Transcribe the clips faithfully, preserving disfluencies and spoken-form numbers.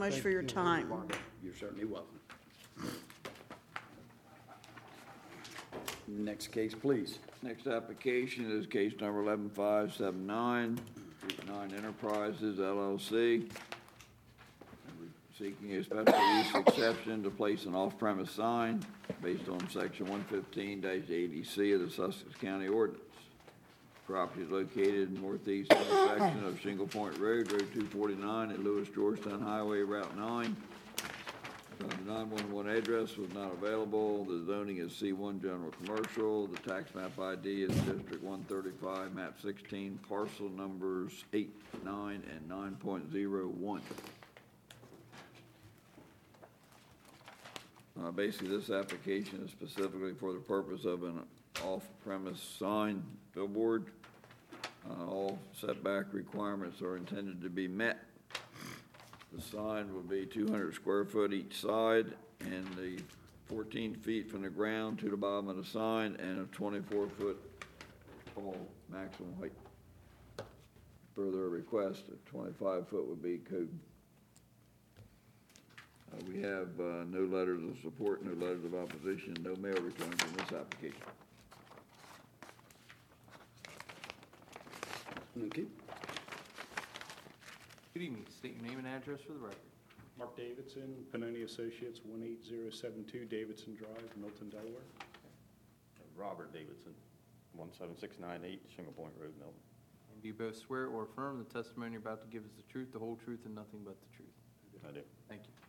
much Thank for your you. time. You're certainly welcome. Next case, please. Next application is case number eleven five seven nine, Route nine Enterprises L L C. Seeking a special use exception to place an off-premise sign based on section one fifteen eighty C of the Sussex County Ordinance. Property is located in northeast intersection of Shingle Point Road, Road two forty-nine, and Lewis Georgetown Highway, Route nine. Uh, The nine one one address was not available. The zoning is C one General Commercial. The tax map I D is District one thirty-five, map sixteen, parcel numbers eight, nine, and nine point zero one. Uh, basically, this application is specifically for the purpose of an off-premise sign billboard. Uh, all setback requirements are intended to be met. The sign will be two hundred square foot each side, and the fourteen feet from the ground to the bottom of the sign, and a twenty-four foot tall maximum height. Further request, a twenty-five foot would be code. Uh, we have uh, no letters of support, no letters of opposition, no mail returns on this application. Okay. Good evening. State your name and address for the record. Mark Davidson, Pannoni Associates, one eight zero seven two Davidson Drive, Milton, Delaware. Robert Davidson, one seven six nine eight Shingle Point Road, Milton. And do you both swear or affirm the testimony you're about to give is the truth, the whole truth, and nothing but the truth? I do. Thank you.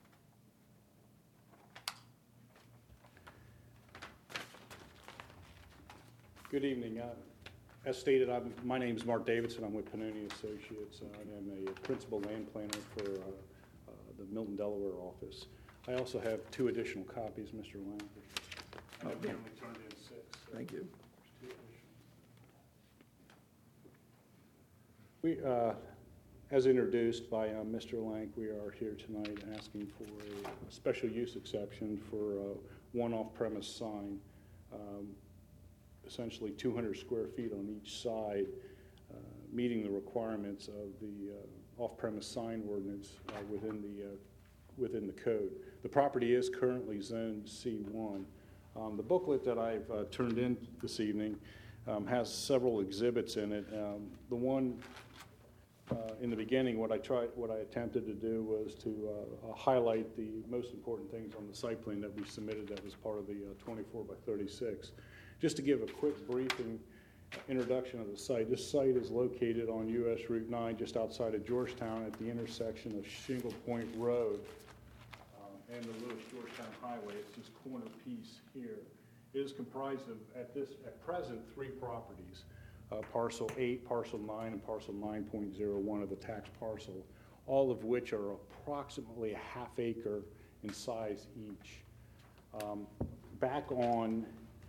Good evening. Uh, As stated, I'm, my name is Mark Davidson. I'm with Pannoni Associates. Uh, I'm a principal land planner for uh, uh, the Milton, Delaware office. I also have two additional copies, Mister Lang. I have Okay. only turned in six. so Thank you. there's two additional. We, uh, as introduced by uh, Mister Lank, we are here tonight asking for a special use exception for uh, one off-premise sign. Um, essentially two hundred square feet on each side, uh, meeting the requirements of the uh, off-premise sign ordinance uh, within the uh, within the code. The property is currently zoned C one. Um, the booklet that I've uh, turned in this evening um, has several exhibits in it. Um, the one uh, in the beginning, what I tried, what I attempted to do was to uh, uh, highlight the most important things on the site plan that we submitted that was part of the uh, twenty-four by thirty-six. Just to give a quick briefing introduction of the site, this site is located on U S Route nine just outside of Georgetown at the intersection of Shingle Point Road um, and the Lewis Georgetown Highway. It's this corner piece here. It is comprised of, at this, at present, three properties, uh, parcel eight, parcel nine, and parcel nine point zero one of the tax parcel, all of which are approximately a half acre in size each. Um, back on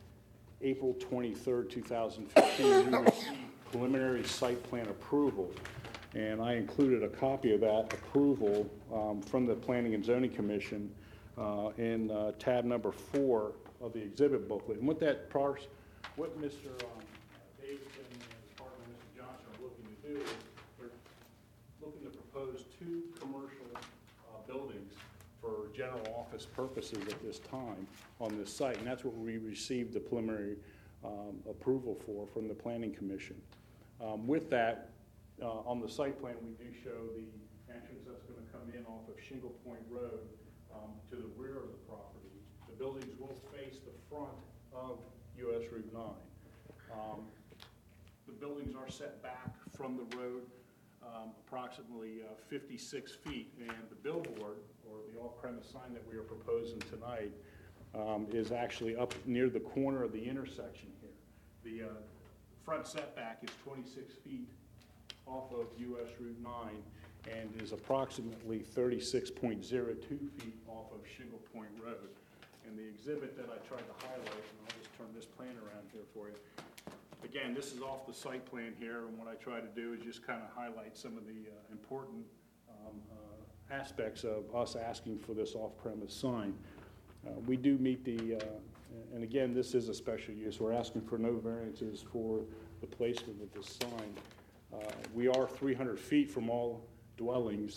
April twenty-third, two thousand fifteen, we received preliminary site plan approval, and I included a copy of that approval um, from the Planning and Zoning Commission uh, in uh, tab number four of the exhibit booklet. And what that parse, what Mister Um, Davidson and his partner, Mister Johnson, are looking to do is they're looking to propose two commercial uh, buildings for general office purposes at this time on this site, and that's what we received the preliminary um, approval for from the Planning Commission. Um, with that, uh, on the site plan, we do show the entrance that's going to come in off of Shingle Point Road um, to the rear of the property. The buildings will face the front of U S Route nine. Um, the buildings are set back from the road Um, approximately uh, fifty-six feet, and the billboard, or the off-premise sign that we are proposing tonight, um, is actually up near the corner of the intersection here. The uh, front setback is twenty-six feet off of U S Route nine and is approximately thirty-six point zero two feet off of Shingle Point Road. And the exhibit that I tried to highlight, and I'll just turn this plan around here for you. Again, this is off the site plan here, and what I try to do is just kind of highlight some of the uh, important um, uh, aspects of us asking for this off-premise sign. Uh, we do meet the, uh, and again, this is a special use. We're asking for no variances for the placement of this sign. Uh, we are three hundred feet from all dwellings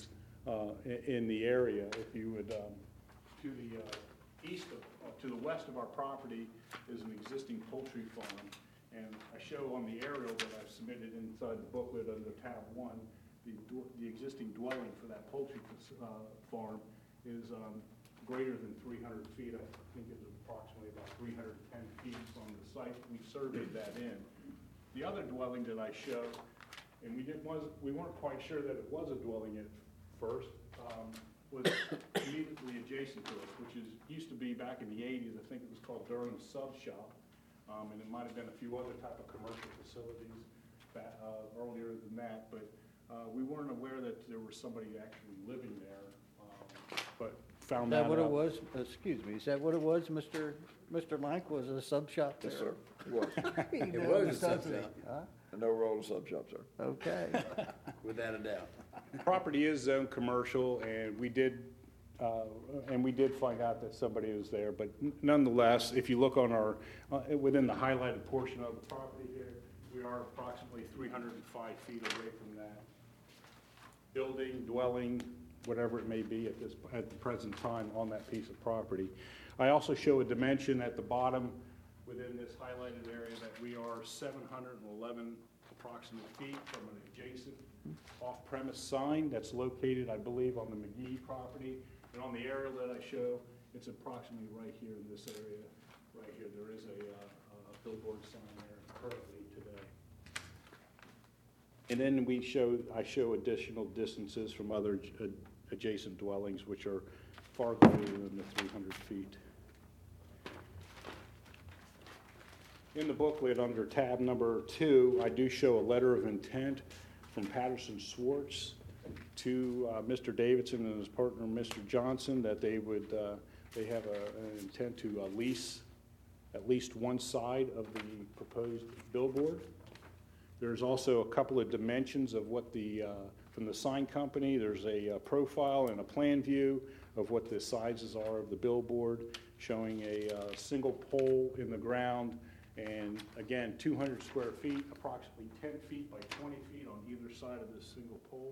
uh, i- in the area. If you would, um, to the uh, east of, uh, to the west of our property is an existing poultry farm. And I show on the aerial that I've submitted inside the booklet under tab one, the, dw- the existing dwelling for that poultry fac- uh, farm is um, greater than three hundred feet. I think it's approximately about three hundred ten feet from the site. We surveyed that in. The other dwelling that I show, and we didn't, was, we weren't quite sure that it was a dwelling at first, um, was immediately adjacent to us, which is, used to be back in the eighties, I think it was called Durham's Sub Shop. Um, and it might have been a few other type of commercial facilities that, uh, earlier than that, but, uh, we weren't aware that there was somebody actually living there, um, but found Is that that what it out. was? Excuse me, is that what it was, Mister Mister Lank, was a sub shop there? Yes, sir. It was. He It knows, was a sub doesn't he? shop. Huh? No role of sub shop, sir. Okay. Without a doubt. Property is zoned commercial, and we did, uh, and we did find out that somebody was there, but nonetheless, if you look on our, uh, within the highlighted portion of the property here, we are approximately three hundred five feet away from that building, dwelling, whatever it may be at this, at the present time on that piece of property. I also show a dimension at the bottom within this highlighted area that we are seven hundred eleven approximate feet from an adjacent off-premise sign that's located, I believe, on the McGee property. And on the aerial that I show, it's approximately right here in this area, right here. There is a, uh, a billboard sign there currently today. And then we show, I show additional distances from other ad- adjacent dwellings, which are far greater than the three hundred feet. In the booklet, under tab number two, I do show a letter of intent from Patterson Swartz to uh, Mister Davidson and his partner, Mister Johnson, that they would, uh, they have a- an intent to uh, lease at least one side of the proposed billboard. There's also a couple of dimensions of what the, uh, from the sign company, there's a uh, profile and a plan view of what the sizes are of the billboard, showing a uh, single pole in the ground, and again, two hundred square feet, approximately ten feet by twenty feet on either side of this single pole.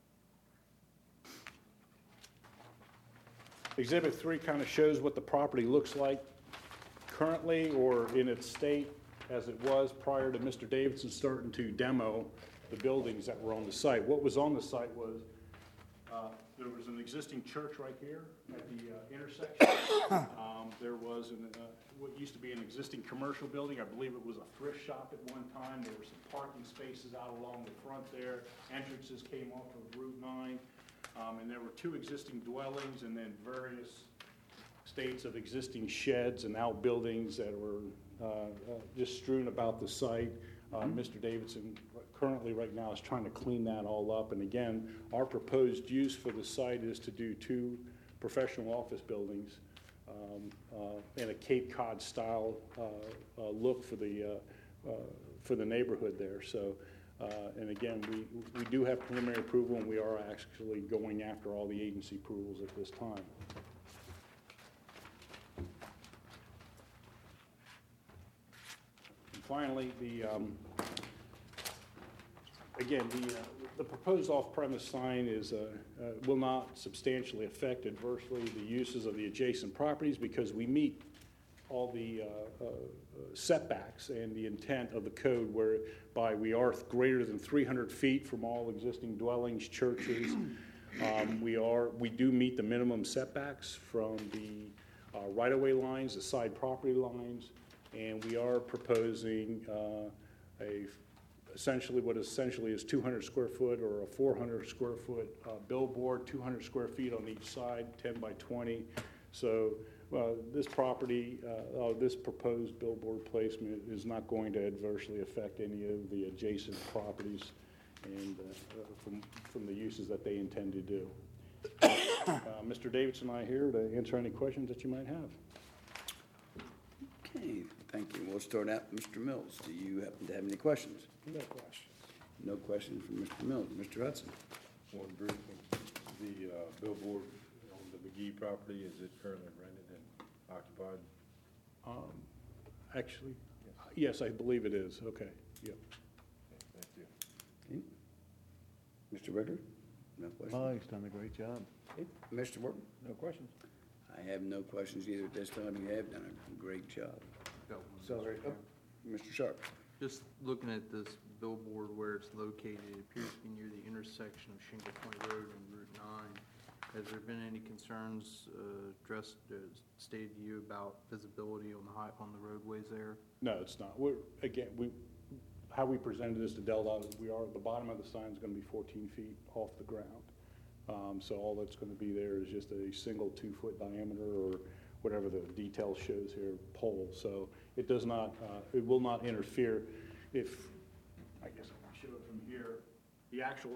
Exhibit three kind of shows what the property looks like currently or in its state as it was prior to Mister Davidson starting to demo the buildings that were on the site. What was on the site was, uh, there was an existing church right here at the uh, intersection. Um, There was an, uh, what used to be an existing commercial building. I believe it was a thrift shop at one time. There were some parking spaces out along the front there. Entrances came off of Route nine. Um, And there were two existing dwellings and then various states of existing sheds and outbuildings that were uh, uh, just strewn about the site. Uh, Mister Davidson currently right now is trying to clean that all up. And again, our proposed use for the site is to do two professional office buildings um, uh, and a Cape Cod style uh, uh, look for the, uh, uh, for the neighborhood there. So, uh, and again, we, we do have preliminary approval and we are actually going after all the agency approvals at this time. And finally, the, um, again, the, uh, the proposed off-premise sign is, uh, uh, will not substantially affect adversely the uses of the adjacent properties because we meet all the uh, uh, setbacks and the intent of the code whereby we are greater than three hundred feet from all existing dwellings, churches. Um, We are, we do meet the minimum setbacks from the uh, right-of-way lines, the side property lines, and we are proposing uh, a essentially what essentially is two hundred square foot or a four hundred square foot uh, billboard, two hundred square feet on each side, ten by twenty. So uh, this property, uh, uh, this proposed billboard placement is not going to adversely affect any of the adjacent properties and uh, uh, from, from the uses that they intend to do. Uh, Mister Davidson and I are here to answer any questions that you might have. Okay, thank you. We'll start out, Mister Mills. Do you happen to have any questions? No questions. No questions from Mister Mills. Mister Hudson? One brief one. The uh, billboard on the McGee property, is it currently rented and occupied? Um, Actually, yes, I believe it is. Okay, yep. Okay, thank you. Okay. Mister Ricker? No questions? Oh, he's done a great job. Mister Workman? No questions? I have no questions either at this time. You have done a great job. Got one, So, Mister oh, Chairman. Mister Sharp? Just looking at this billboard where it's located, it appears to be near the intersection of Shingle Point Road and Route nine. Has there been any concerns uh, addressed, uh, stated to you about visibility on the high, on the roadways there? No, it's not. We're, again, we, how we presented this to DelDOT is we are, the bottom of the sign is gonna be fourteen feet off the ground. Um, so all that's gonna be there is just a single two-foot diameter or whatever the detail shows here, pole. So it does not, uh, it will not interfere if, I guess I can show it from here. The actual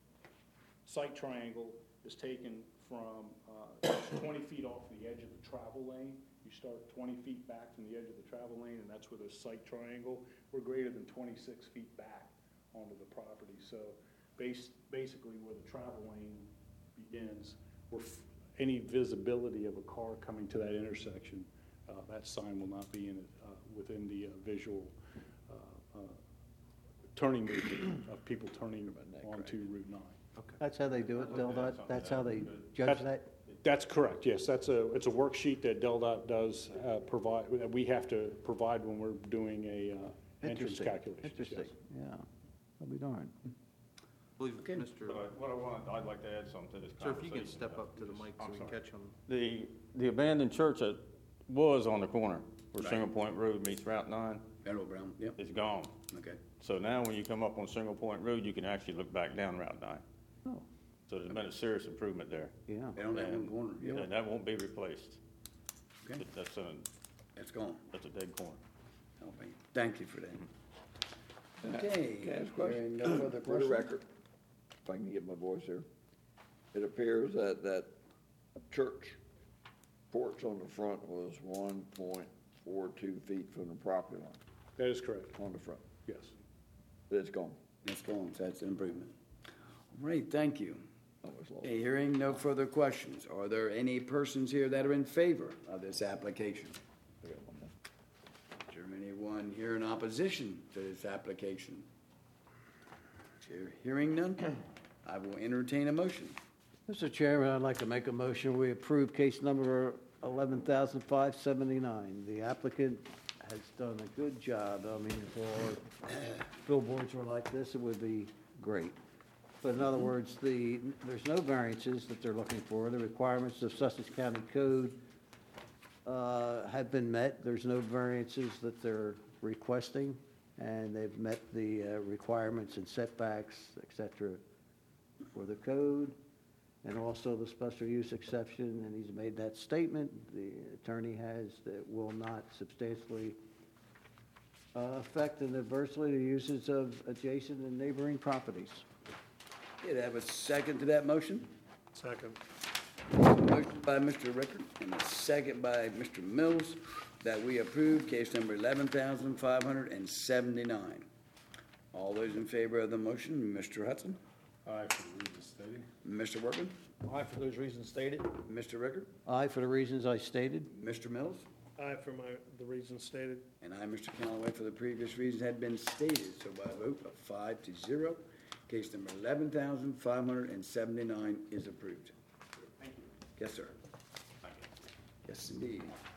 site triangle is taken from, uh, twenty feet off the edge of the travel lane. You start twenty feet back from the edge of the travel lane, and that's where the site triangle. We're greater than twenty-six feet back onto the property. So base, basically where the travel lane begins, we're, f- any visibility of a car coming to that intersection, uh, that sign will not be in it, uh, within the uh, visual, uh, uh, turning movement of people turning onto Route nine. That's how they do it, DelDOT? That's how they judge That's- that? That's correct, yes. That's a, it's a worksheet that DelDOT does uh, provide, that we have to provide when we're doing a uh, entrance Interesting. calculation. Interesting, yeah. I'll be darned. I believe Okay. Mister But I- what I want, I'd like to add something to this Sir, if conversation. you can step uh, up to the is- mic so I'm we can sorry. catch him. The, the abandoned church that was on the corner where Single Point Road meets Route nine Harold Brown, yep, is gone. okay. So now when you come up on Single Point Road, you can actually look back down Route nine. Oh, So there's been a serious improvement there. yeah. And on that one corner, yep, And that won't be replaced. okay, That- That's a, that's gone. that's a dead corner. Okay, thank you for that. Can I- Okay, can I ask a question? hearing no further For the questions. record, if I can get my voice here, it appears that that church porch on the front was one point four two feet from the property line That is correct, on the front. Uh, yes. It's gone. That's gone, so that's an improvement. All right, thank you. I was lost. Okay, hearing no further questions, are there any persons here that are in favor of this application? I got one more. Is there anyone here in opposition to this application? Chair, hearing none, I will entertain a motion. Mister Chairman, I'd like to make a motion, we approve case number eleven thousand five seventy-nine. The applicant has done a good job. I mean, for billboards were like this, it would be great. But in other words, the, there's no variances that they're looking for. The requirements of Sussex County Code uh, have been met. There's no variances that they're requesting, and they've met the uh, requirements and setbacks, et cetera, for the code, and also the special use exception, and he's made that statement, the attorney has, that will not substantially uh, affect and adversely the uses of adjacent and neighboring properties. Okay, do I have a second to that motion? Second. Motion by Mister Rickard and a second by Mister Mills that we approve case number eleven thousand five hundred and seventy-nine. All those in favor of the motion, Mister Hudson, Aye, for the reasons stated. Mister Workman, Aye for those reasons stated. Mister Rickard, Aye for the reasons I stated. Mister Mills, Aye for my, the reasons stated. and I, Mister Callaway, for the previous reasons had been stated. So by a vote of five to zero, case number eleven thousand five hundred and seventy-nine is approved. Thank you. Yes, sir. Yes, indeed.